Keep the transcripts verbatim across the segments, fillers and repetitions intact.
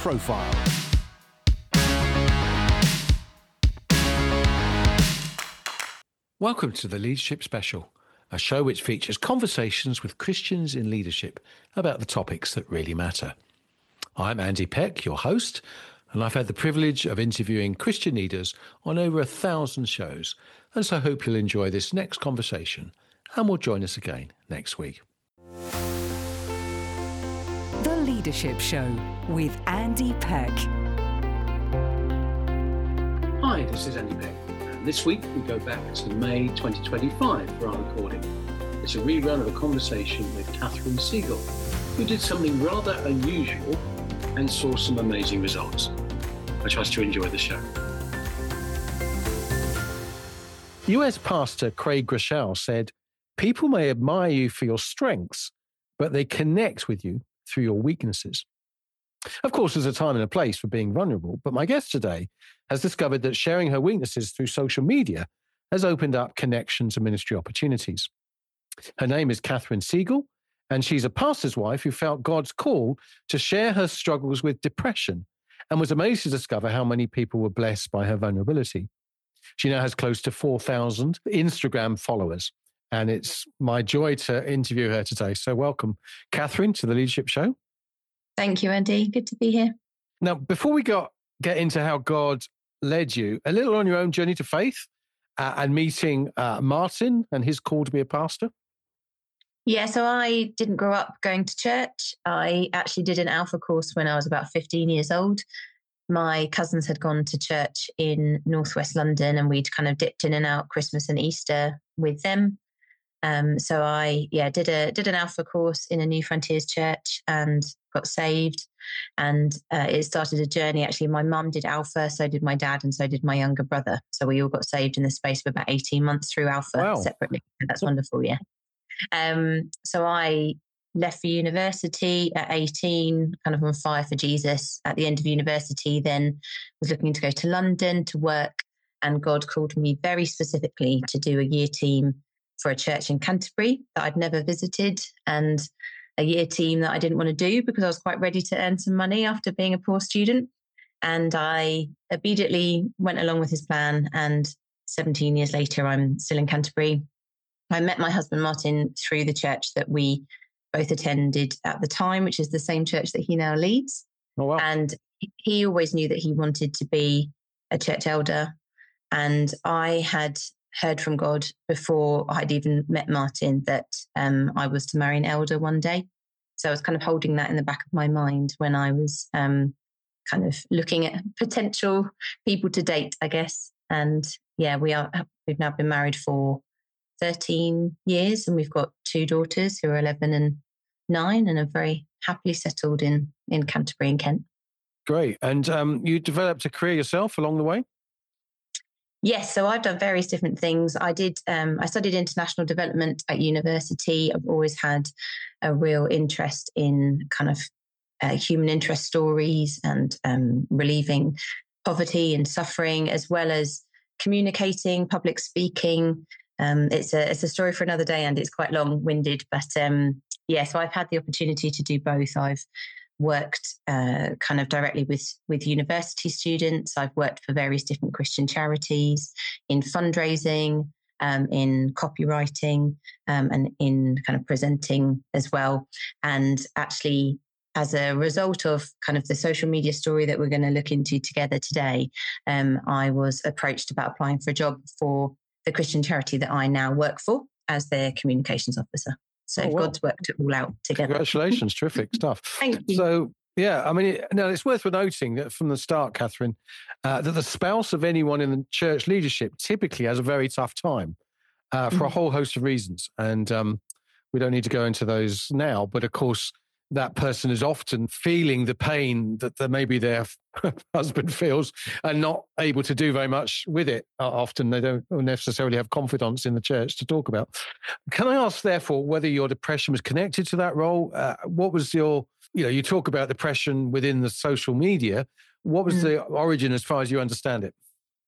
Profile. Welcome to the Leadership Special, a show which features conversations with Christians in leadership about the topics that really matter. I'm Andy Peck, your host, and I've had the privilege of interviewing Christian leaders on over a thousand shows, and so I hope you'll enjoy this next conversation and will join us again next week. The Leadership Show with Andy Peck. Hi, this is Andy Peck, and this week we go back to May twenty twenty-five for our recording. It's a rerun of a conversation with Catherine Siegel, who did something rather unusual and saw some amazing results. I trust you enjoy the show. U S Pastor Craig Groeschel said, "People may admire you for your strengths, but they connect with you through your weaknesses." Of course, there's a time and a place for being vulnerable, but my guest today has discovered that sharing her weaknesses through social media has opened up connections and ministry opportunities. Her name is Catherine Siegel, and she's a pastor's wife who felt God's call to share her struggles with depression and was amazed to discover how many people were blessed by her vulnerability. She now has close to four thousand Instagram followers, and it's my joy to interview her today. So welcome, Catherine, to the Leadership Show. Thank you, Andy. Good to be here. Now, before we got, get into how God led you, a little on your own journey to faith uh, and meeting uh, Martin and his call to be a pastor. Yeah, so I didn't grow up going to church. I actually did an Alpha course when I was about fifteen years old. My cousins had gone to church in northwest London, and we'd kind of dipped in and out Christmas and Easter with them. Um, so I, yeah, did a did an Alpha course in a New Frontiers church and got saved. And uh, it started a journey. Actually, my mum did Alpha, so did my dad, and so did my younger brother. So we all got saved in the space of about eighteen months through Alpha Wow. separately. That's wonderful, yeah. Um, so I left for university at eighteen, kind of on fire for Jesus. At the end of university, then was looking to go to London to work, and God called me very specifically to do a year team for a church in Canterbury that I'd never visited, and a year team that I didn't want to do because I was quite ready to earn some money after being a poor student. And I obediently went along with his plan, and seventeen years later, I'm still in Canterbury. I met my husband, Martin, through the church that we both attended at the time, which is the same church that he now leads. Oh, wow. And he always knew that he wanted to be a church elder. And I had heard from God before I'd even met Martin that um, I was to marry an elder one day. So I was kind of holding that in the back of my mind when I was um, kind of looking at potential people to date, I guess. And yeah, we are, we've now been married for thirteen years, and we've got two daughters who are eleven and nine, and are very happily settled in, in Canterbury and Kent. Great. And um, you developed a career yourself along the way? Yes, so I've done various different things. I did. Um, I studied international development at university. I've always had a real interest in kind of uh, human interest stories and um, relieving poverty and suffering, as well as communicating, public speaking. Um, it's a it's a story for another day, and it's quite long-winded. But um, yeah, so I've had the opportunity to do both. I've worked uh, kind of directly with with university students. I've worked for various different Christian charities in fundraising, um, in copywriting, um, and in kind of presenting as well. And actually, as a result of kind of the social media story that we're going to look into together today, um, I was approached about applying for a job for the Christian charity that I now work for as their communications officer. So oh, wow. God's worked it all out together. Congratulations. Terrific stuff. Thank you. So, yeah, I mean, it, now it's worth noting that from the start, Catherine, uh, that the spouse of anyone in the church leadership typically has a very tough time uh, for mm-hmm. a whole host of reasons. And um, we don't need to go into those now. But of course, that person is often feeling the pain that, that maybe their husband feels and not able to do very much with it. Uh, often they don't necessarily have confidence in the church to talk about. Can I ask, therefore, whether your depression was connected to that role? Uh, what was your, you know, you talk about depression within the social media. What was mm. the origin as far as you understand it?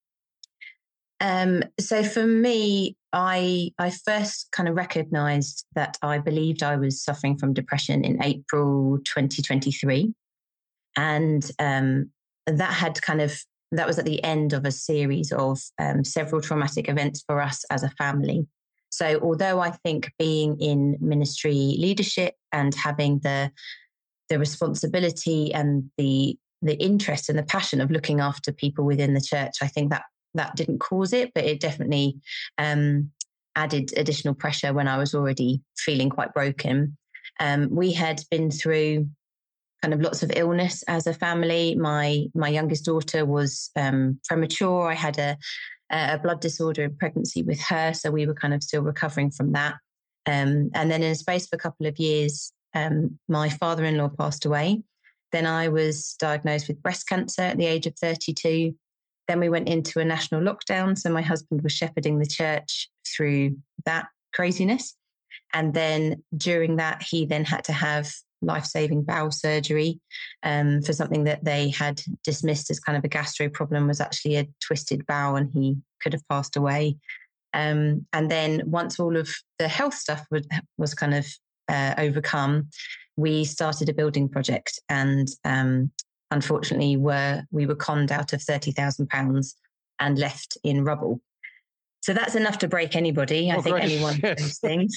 Um, so for me, I I first kind of recognised that I believed I was suffering from depression in April twenty twenty-three. And um, that had kind of, that was at the end of a series of um, several traumatic events for us as a family. So although I think being in ministry leadership and having the the responsibility and the the interest and the passion of looking after people within the church, I think that that didn't cause it, but it definitely um, added additional pressure when I was already feeling quite broken. Um, we had been through kind of lots of illness as a family. My my youngest daughter was um, premature. I had a, a blood disorder in pregnancy with her, so we were kind of still recovering from that. Um, and then in a space of a couple of years, um, my father-in-law passed away. Then I was diagnosed with breast cancer at the age of thirty-two. Then we went into a national lockdown, so my husband was shepherding the church through that craziness. And then during that, he then had to have life-saving bowel surgery um, for something that they had dismissed as kind of a gastro problem, was actually a twisted bowel, and he could have passed away. Um, and then once all of the health stuff was, was kind of uh, overcome, we started a building project, and um, unfortunately were we were conned out of thirty thousand pounds and left in rubble. So that's enough to break anybody. I oh, think any one of those things.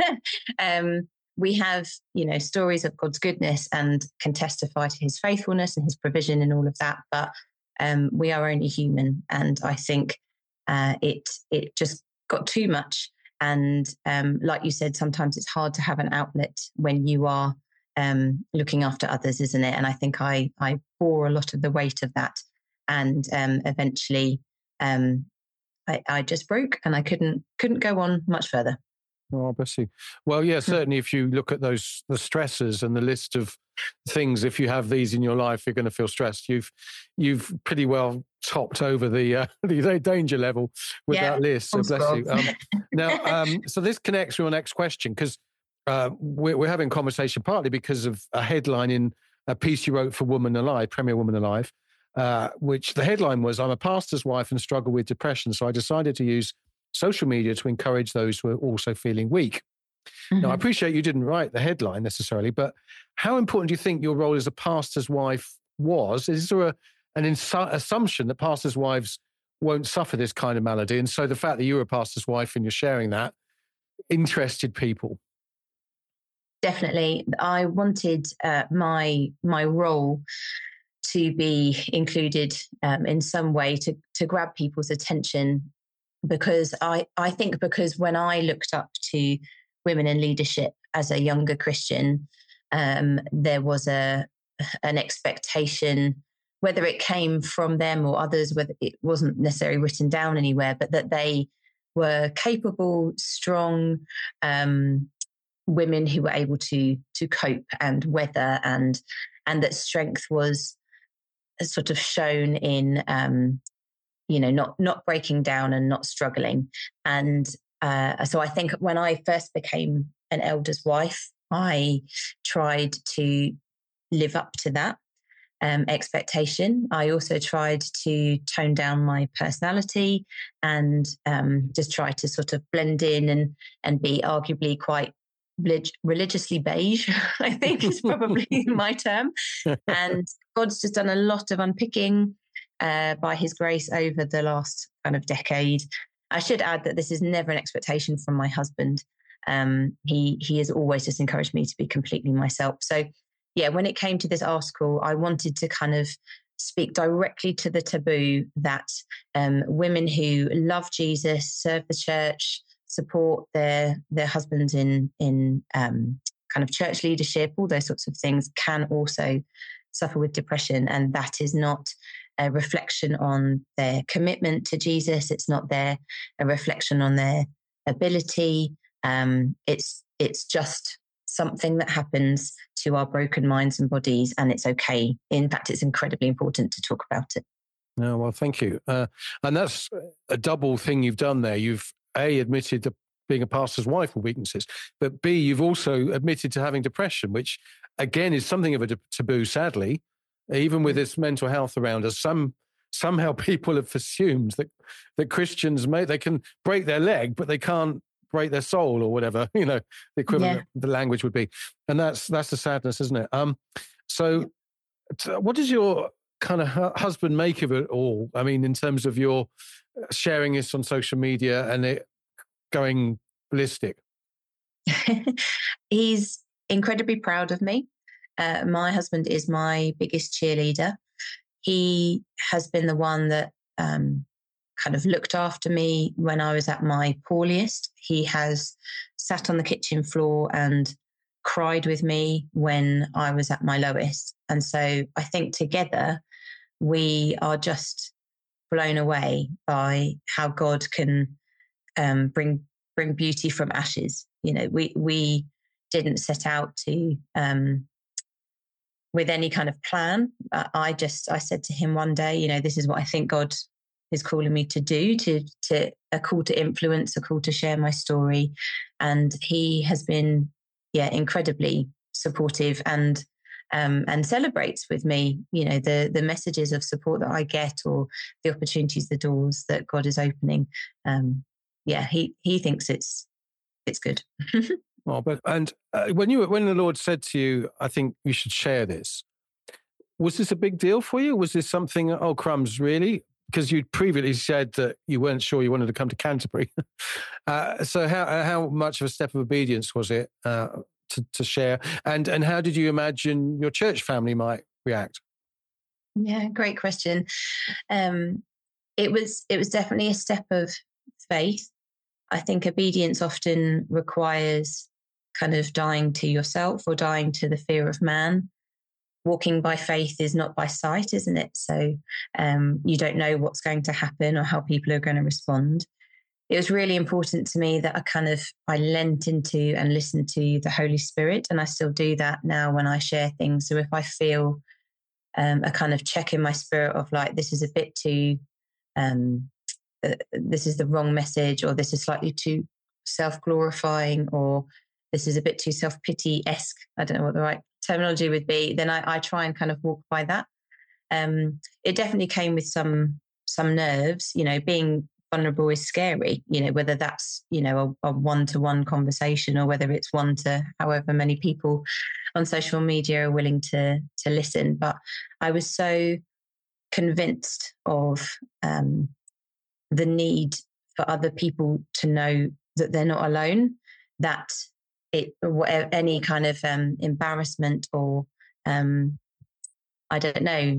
um, we have, you know, stories of God's goodness and can testify to his faithfulness and his provision and all of that. But um, we are only human. And I think uh, it it just got too much. And um, like you said, sometimes it's hard to have an outlet when you are um, looking after others, isn't it? And I think I, I bore a lot of the weight of that. And um, eventually um, I, I just broke and I couldn't couldn't go on much further. Oh, bless you. Well, yeah, certainly if you look at those, the stresses and the list of things, if you have these in your life, you're going to feel stressed. You've you've pretty well topped over the uh, the danger level with yeah, that list. So bless God. you. Um, now, um, so this connects with our next question, because uh, we're, we're having conversation partly because of a headline in a piece you wrote for Woman Alive, Premier Woman Alive, uh, which the headline was, "I'm a pastor's wife and struggle with depression, so I decided to use social media to encourage those who are also feeling weak." Mm-hmm. Now, I appreciate you didn't write the headline necessarily, but how important do you think your role as a pastor's wife was? Is there a, an insu- assumption that pastors' wives won't suffer this kind of malady? And so the fact that you were a pastor's wife and you're sharing that interested people? Definitely. I wanted uh, my my role to be included um, in some way to, to grab people's attention. Because I, I think because when I looked up to women in leadership as a younger Christian, um, there was a an expectation, whether it came from them or others, whether it wasn't necessarily written down anywhere, but that they were capable, strong um, women who were able to to cope and weather, and and that strength was sort of shown in um, you know, not not breaking down and not struggling. And uh, so I think when I first became an elder's wife, I tried to live up to that um, expectation. I also tried to tone down my personality and um, just try to sort of blend in and and be arguably quite relig- religiously beige, I think is probably my term. And God's just done a lot of unpicking Uh, by his grace over the last kind of decade. I should add that this is never an expectation from my husband. Um, he he has always just encouraged me to be completely myself. So yeah, when it came to this article, I wanted to kind of speak directly to the taboo that um, women who love Jesus, serve the church, support their their husbands in in um, kind of church leadership, all those sorts of things, can also suffer with depression, and that is not a reflection on their commitment to Jesus. It's not their a reflection on their ability. Um, it's it's just something that happens to our broken minds and bodies, and it's okay. In fact, it's incredibly important to talk about it. No, well, thank you. Uh, and that's a double thing you've done there. You've A, admitted to being a pastor's wife with weaknesses, but B, you've also admitted to having depression, which again is something of a taboo, sadly. Even with this mental health around us, some somehow people have assumed that that Christians may they can break their leg, but they can't break their soul or whatever, you know, the equivalent yeah. of the language would be. And that's that's the sadness, isn't it? Um, so So what does your kind of hu- husband make of it all? I mean, in terms of your sharing this on social media and it going ballistic. He's incredibly proud of me. Uh, my husband is my biggest cheerleader. He has been the one that um, kind of looked after me when I was at my poorest. He has sat on the kitchen floor and cried with me when I was at my lowest. And so I think together we are just blown away by how God can um, bring bring beauty from ashes. You know, we we didn't set out to um, with any kind of plan. Uh, I just I said to him one day, you know, this is what I think God is calling me to do, to to a call to influence, a call to share my story, and he has been, yeah, incredibly supportive and um, and celebrates with me, you know, the the messages of support that I get or the opportunities, the doors that God is opening. Um, yeah, he he thinks it's it's good. Well, but and uh, when you when the Lord said to you, I think you should share this. Was this a big deal for you? Was this something? Oh, crumbs, really? Because you'd previously said that you weren't sure you wanted to come to Canterbury. uh, so how how much of a step of obedience was it uh, to to share? And and how did you imagine your church family might react? Yeah, great question. Um, it was it was definitely a step of faith. I think obedience often requires kind of dying to yourself or dying to the fear of man. Walking by faith is not by sight, isn't it? So um, you don't know what's going to happen or how people are going to respond. It was really important to me that I kind of I lent into and listened to the Holy Spirit, and I still do that now when I share things. So if I feel um, a kind of check in my spirit of like this is a bit too um, uh, this is the wrong message, or this is slightly too self-glorifying, or this is a bit too self-pity-esque, I don't know what the right terminology would be, then I, I try and kind of walk by that. Um, it definitely came with some some nerves. You know, being vulnerable is scary, you know, whether that's, you know, a, a one-to-one conversation or whether it's one to however many people on social media are willing to to listen. But I was so convinced of um, the need for other people to know that they're not alone, that it any kind of um, embarrassment or um, I don't know,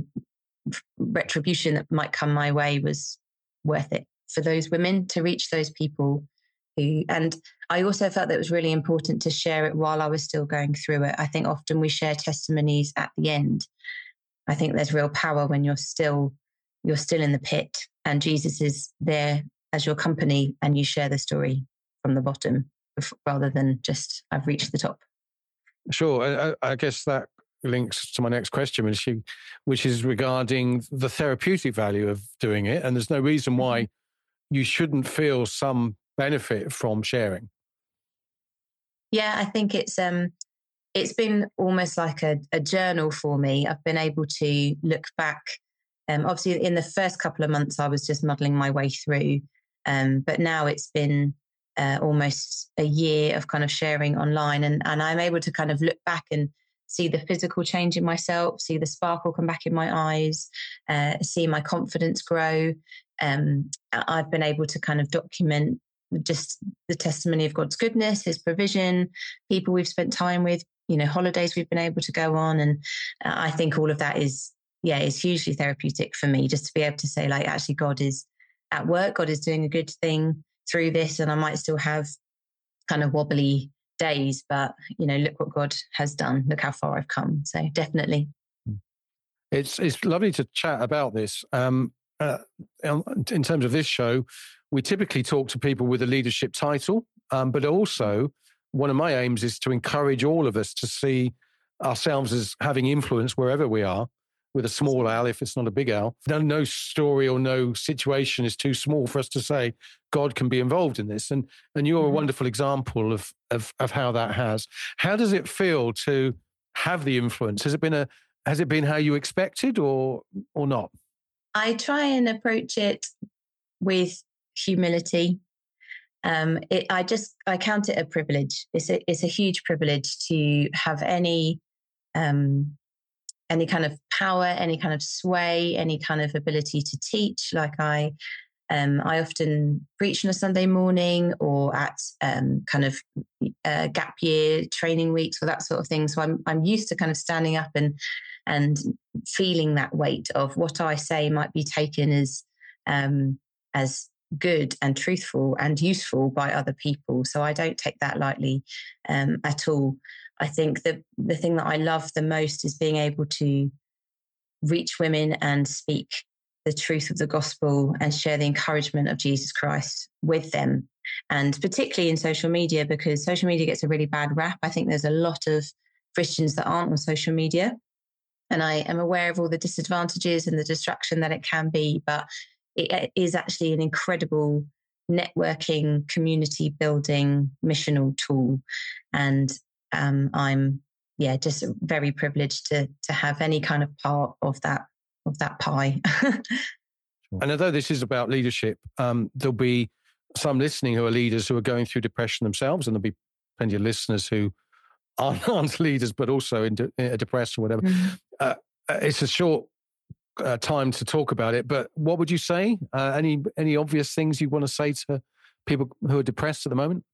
retribution that might come my way was worth it for those women to reach those people who, and I also felt that it was really important to share it while I was still going through it. I think often we share testimonies at the end. I think there's real power when you're still you're still in the pit and Jesus is there as your company and you share the story from the bottom rather than just I've reached the top. Sure. I, I guess that links to my next question, which, you, which is regarding the therapeutic value of doing it. And there's no reason why you shouldn't feel some benefit from sharing. Yeah, I think it's um, it's been almost like a, a journal for me. I've been able to look back. Um, obviously, in the first couple of months, I was just muddling my way through. Um, but now it's been uh, almost a year of kind of sharing online. And, and I'm able to kind of look back and see the physical change in myself, see the sparkle come back in my eyes, uh, see my confidence grow. Um, I've been able to kind of document just the testimony of God's goodness, his provision, people we've spent time with, you know, holidays we've been able to go on. And uh, I think all of that is, yeah, is hugely therapeutic for me, just to be able to say, like, actually, God is at work. God is doing a good thing through this. And I might still have kind of wobbly days, but, you know, look what God has done. Look how far I've come. So definitely. It's, it's lovely to chat about this. Um, uh, in terms of this show, we typically talk to people with a leadership title, um, but also one of my aims is to encourage all of us to see ourselves as having influence wherever we are, with a small L if it's not a big L. No, no story or no situation is too small for us to say God can be involved in this. And and you're mm-hmm. a wonderful example of, of of how that has. How does it feel to have the influence? Has it been a has it been how you expected or or not? I try and approach it with humility. Um, it, I just I count it a privilege. It's a it's a huge privilege to have any um, any kind of power, any kind of sway, any kind of ability to teach. Like I, um, I often preach on a Sunday morning or at um, kind of uh, gap year training weeks or that sort of thing. So I'm I'm used to kind of standing up and and feeling that weight of what I say might be taken as um, as good and truthful and useful by other people. So I don't take that lightly um, at all. I think that the thing that I love the most is being able to reach women and speak the truth of the gospel and share the encouragement of Jesus Christ with them. And particularly in social media, because social media gets a really bad rap. I think there's a lot of Christians that aren't on social media. And I am aware of all the disadvantages and the distraction that it can be, but it is actually an incredible networking, community building, missional tool. And um, I'm, yeah, just very privileged to to have any kind of part of that of that pie. And although this is about leadership, um, there'll be some listening who are leaders who are going through depression themselves, and there'll be plenty of listeners who aren't, aren't leaders, but also in de- in depressed or whatever. Mm-hmm. Uh, it's a short uh, time to talk about it, but what would you say? Uh, any any obvious things you want to say to people who are depressed at the moment?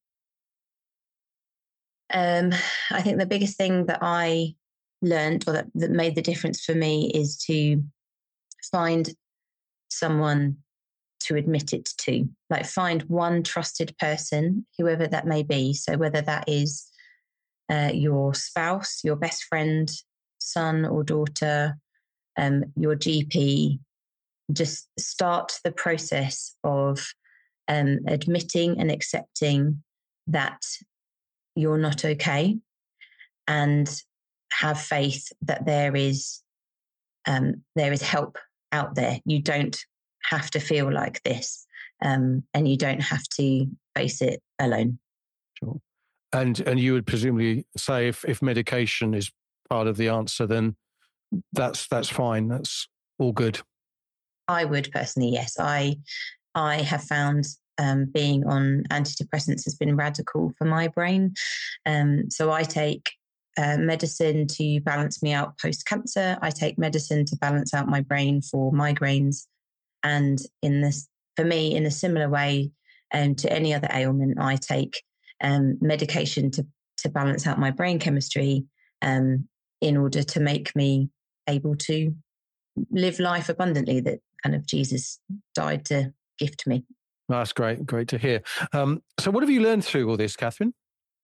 Um, I think the biggest thing that I learned or that, that made the difference for me is to find someone to admit it to, like find one trusted person, whoever that may be. So whether that is uh, your spouse, your best friend, son or daughter, um, your G P, just start the process of um, admitting and accepting that you're not okay, and have faith that there is um, there is help out there. You don't have to feel like this, um, and you don't have to face it alone. Sure. And and you would presumably say if, if medication is part of the answer, then that's that's fine. That's all good. I would personally, yes. I I have found um, being on antidepressants has been radical for my brain. Um, so I take uh, medicine to balance me out post-cancer. I take medicine to balance out my brain for migraines. And in this, for me, in a similar way um, to any other ailment, I take um, medication to to balance out my brain chemistry um, in order to make me able to live life abundantly that kind of Jesus died to gift me. That's great. Great to hear. Um, so what have you learned through all this, Catherine?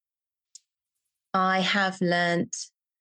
I have learned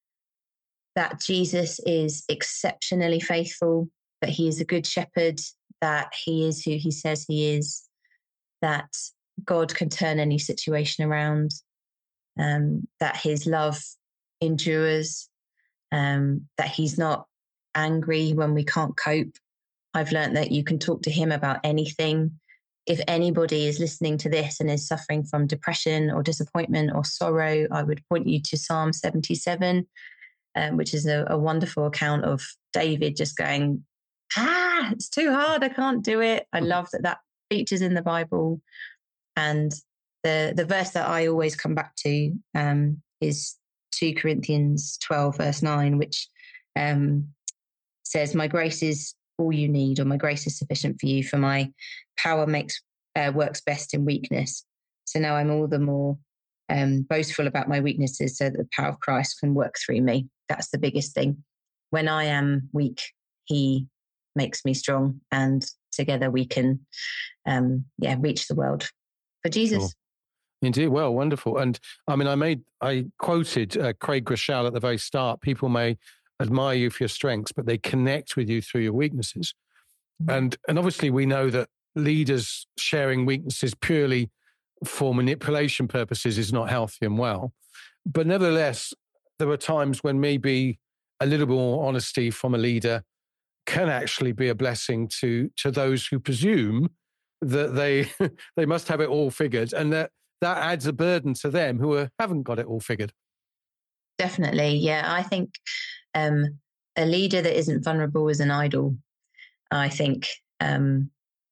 that Jesus is exceptionally faithful, that he is a good shepherd, that he is who he says he is, that God can turn any situation around, um, that his love endures, um, that he's not angry when we can't cope. I've learned that you can talk to him about anything. If anybody is listening to this and is suffering from depression or disappointment or sorrow, I would point you to Psalm seventy-seven, um, which is a, a wonderful account of David just going, ah, it's too hard. I can't do it. I love that that features in the Bible. And the, the verse that I always come back to um, is two Corinthians twelve, verse nine, which um, says, my grace is all you need, or my grace is sufficient for you, for my power makes uh, works best in weakness. So now I'm all the more um, boastful about my weaknesses so that the power of Christ can work through me. That's the biggest thing. When I am weak, he makes me strong, and together we can um, yeah, reach the world for Jesus. Sure. Indeed. Well, wonderful. And I mean, I made, I quoted uh, Craig Groeschel at the very start. People may admire you for your strengths, but they connect with you through your weaknesses. Mm-hmm. And and obviously we know that leaders sharing weaknesses purely for manipulation purposes is not healthy and well. But nevertheless, there are times when maybe a little more honesty from a leader can actually be a blessing to to those who presume that they they must have it all figured, and that that adds a burden to them who are, haven't got it all figured. Definitely. Yeah, I think um, a leader that isn't vulnerable is an idol. I think, um,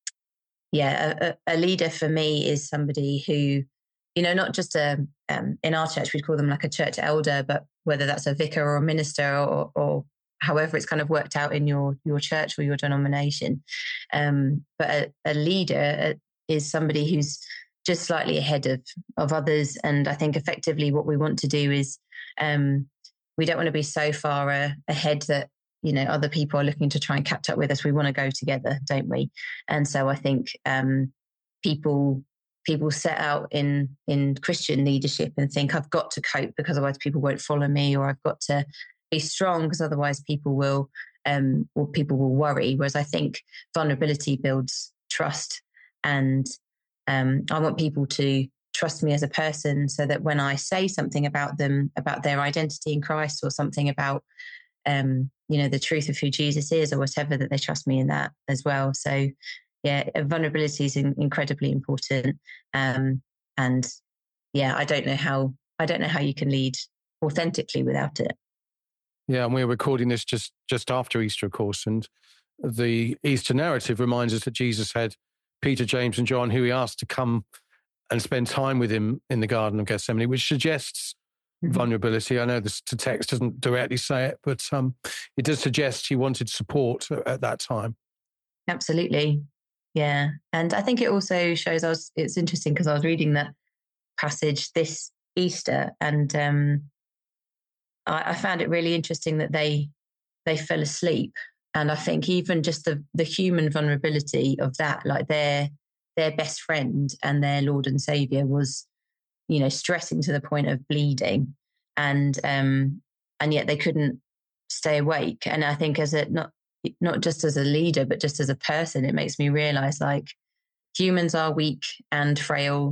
yeah, a, a leader for me is somebody who, you know, not just a, um, in our church, we'd call them like a church elder, but whether that's a vicar or a minister or, or however it's kind of worked out in your your church or your denomination. Um, but a, a leader is somebody who's just slightly ahead of of others. And I think effectively what we want to do is um, we don't want to be so far uh, ahead that, you know, other people are looking to try and catch up with us. We want to go together, don't we? And so I think um, people people set out in in Christian leadership and think, I've got to cope because otherwise people won't follow me, or I've got to be strong because otherwise people will um, or people will worry. Whereas I think vulnerability builds trust, and um, I want people to trust me as a person, so that when I say something about them, about their identity in Christ, or something about um, you know, the truth of who Jesus is or whatever, that they trust me in that as well. So yeah, vulnerability is in, incredibly important. Um, and yeah, I don't know how, I don't know how you can lead authentically without it. Yeah. And we're recording this just, just after Easter, of course. And the Easter narrative reminds us that Jesus had Peter, James, and John, who he asked to come and spend time with him in the Garden of Gethsemane, which suggests mm-hmm. vulnerability. I know this, the text doesn't directly say it, but um, it does suggest he wanted support at that time. Absolutely. Yeah. And I think it also shows us, it's interesting because I was reading that passage this Easter, and um, I, I found it really interesting that they they fell asleep. And I think even just the the human vulnerability of that, like their their best friend and their Lord and Savior was, you know, stressing to the point of bleeding, and um, and yet they couldn't stay awake. And I think as a not not just as a leader, but just as a person, it makes me realize like humans are weak and frail,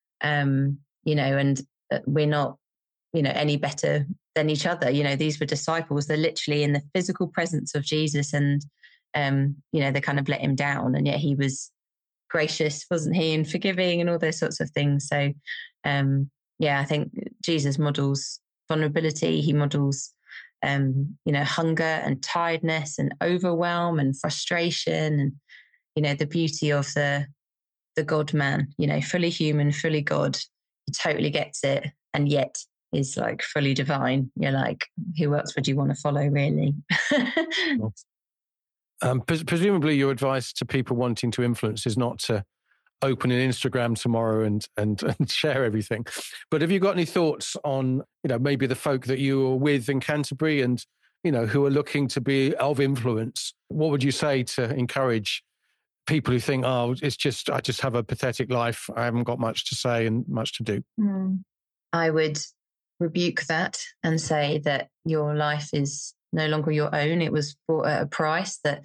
um, you know, and we're not, you know, any better than each other. You know, these were disciples. They're literally in the physical presence of Jesus, and um, you know, they kind of let him down, and yet he was gracious, wasn't he, and forgiving and all those sorts of things. So um, yeah, I think Jesus models vulnerability. He models um, you know, hunger and tiredness and overwhelm and frustration, and you know, the beauty of the the God man, you know, fully human, fully God. He totally gets it, and yet is like fully divine. You're like, who else would you want to follow, really? um, pres- presumably your advice to people wanting to influence is not to open an Instagram tomorrow and, and and share everything. But have you got any thoughts on, you know, maybe the folk that you were with in Canterbury and, you know, who are looking to be of influence? What would you say to encourage people who think, oh, it's just, I just have a pathetic life, I haven't got much to say and much to do? Mm. I would rebuke that and say that your life is no longer your own. It was bought at a price, that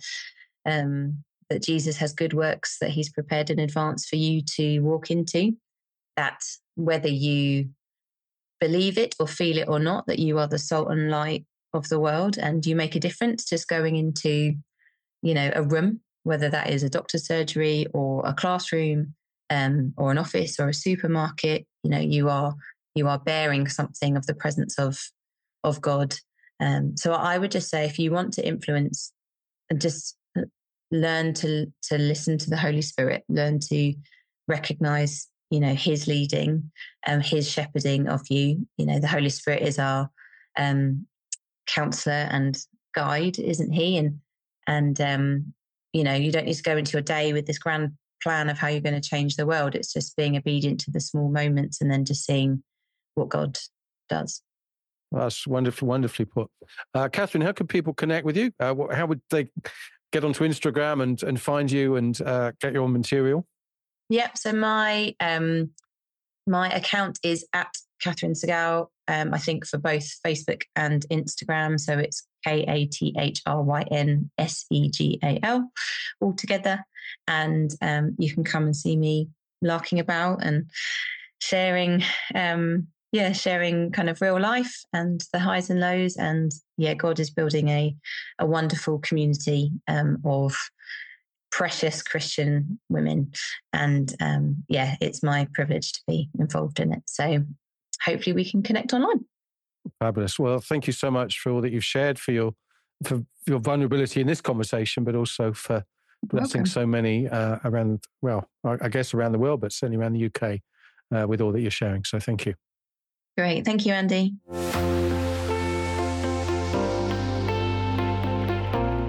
um that Jesus has good works that he's prepared in advance for you to walk into, that whether you believe it or feel it or not, that you are the salt and light of the world, and you make a difference just going into, you know, a room, whether that is a doctor's surgery or a classroom um, or an office or a supermarket. You know, you are you are bearing something of the presence of of God. Um, so I would just say, if you want to influence, just learn to to listen to the Holy Spirit, learn to recognize, you know, his leading and um, his shepherding of you. You know, the Holy Spirit is our um, counselor and guide, isn't he? And and um, you know, you don't need to go into your day with this grand plan of how you're going to change the world. It's just being obedient to the small moments and then just seeing what God does. Well, that's wonderful, wonderfully put. Uh, Catherine, how can people connect with you? Uh, how would they get onto Instagram and, and find you and uh, get your material? Yep. So my um, my account is at Catherine Segal, um, I think for both Facebook and Instagram. So it's K A T H R Y N S E G A L all together. And um, you can come and see me larking about and sharing, um, yeah, sharing kind of real life and the highs and lows. And yeah, God is building a, a wonderful community um, of precious Christian women. And um, yeah, it's my privilege to be involved in it. So hopefully we can connect online. Fabulous. Well, thank you so much for all that you've shared, for your for your vulnerability in this conversation, but also for blessing Welcome. so many uh, around, well, I guess around the world, but certainly around the U K uh, with all that you're sharing. So thank you. Great. Thank you, Andy.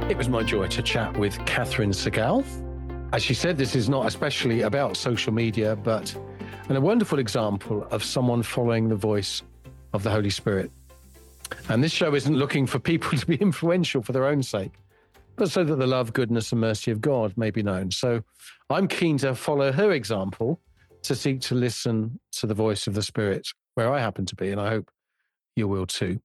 It was my joy to chat with Catherine Segal. As she said, this is not especially about social media, but a wonderful example of someone following the voice of the Holy Spirit. And this show isn't looking for people to be influential for their own sake, but so that the love, goodness, and mercy of God may be known. So I'm keen to follow her example to seek to listen to the voice of the Spirit where I happen to be, and I hope you will too.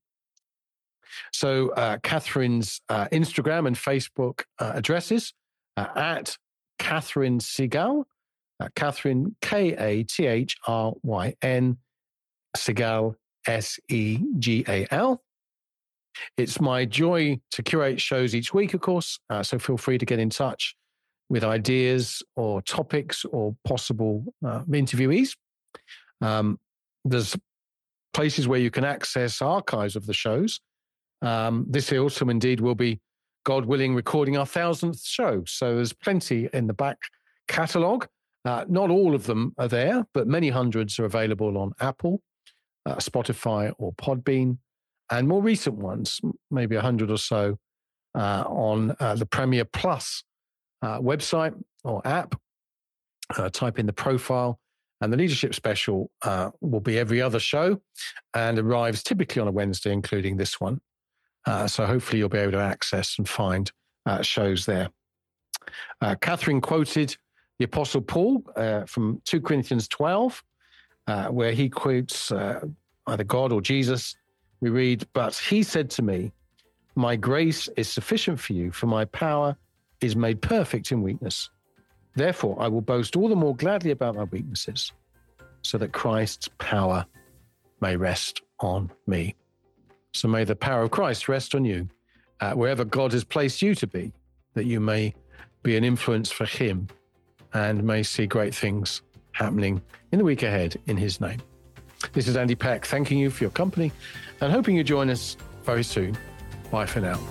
So uh, Catherine's uh, Instagram and Facebook uh, addresses uh, at Catherine Segal, uh, Catherine, K A T H R Y N, Segal, S E G A L. It's my joy to curate shows each week, of course, uh, so feel free to get in touch with ideas or topics or possible uh, interviewees. Um, there's places where you can access archives of the shows. Um, this autumn, indeed, will be, God willing, recording our thousandth show. So there's plenty in the back catalogue. Uh, not all of them are there, but many hundreds are available on Apple, uh, Spotify, or Podbean. And more recent ones, maybe a hundred or so, uh, on uh, the Premier Plus uh, website or app. Uh, type in the profile, and the Leadership Special uh, will be every other show and arrives typically on a Wednesday, including this one. Uh, so hopefully you'll be able to access and find uh, shows there. Uh, Catherine quoted the Apostle Paul uh, from Second Corinthians twelve, uh, where he quotes uh, either God or Jesus. We read, "But he said to me, my grace is sufficient for you, for my power is made perfect in weakness. Therefore, I will boast all the more gladly about my weaknesses, so that Christ's power may rest on me." So may the power of Christ rest on you, uh, wherever God has placed you to be, that you may be an influence for him and may see great things happening in the week ahead in his name. This is Andy Peck, thanking you for your company and hoping you join us very soon. Bye for now.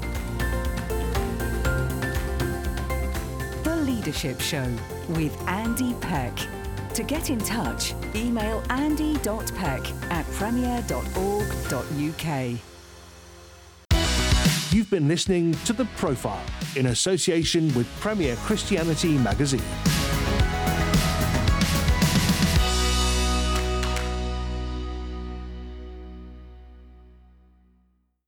The Leadership Show with Andy Peck. To get in touch, email andy dot peck at premier dot org dot u k. You've been listening to The Profile in association with Premier Christianity Magazine.